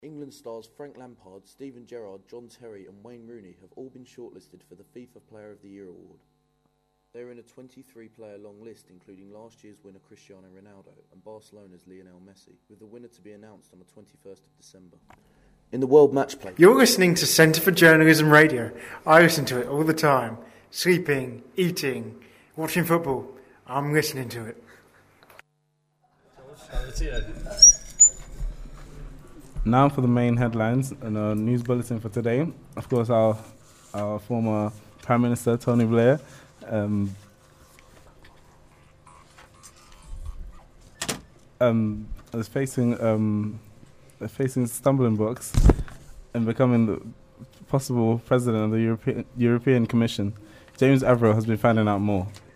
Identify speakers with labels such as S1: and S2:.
S1: England stars Frank Lampard, Steven Gerrard, John Terry and Wayne Rooney have all been shortlisted for the FIFA Player of the Year award. They are in a 23-player long list including last year's winner Cristiano Ronaldo and Barcelona's Lionel Messi, with the winner to be announced on the 21st of December. In the World Match Play...
S2: You're listening to Centre for Journalism Radio. I listen to it all the time. Sleeping, eating, watching football. I'm listening to it.
S3: Now for the main headlines and a news bulletin for today. Of course, our former Prime Minister, Tony Blair, is facing stumbling blocks in becoming the possible president of the European Commission. James Averill has been finding out more.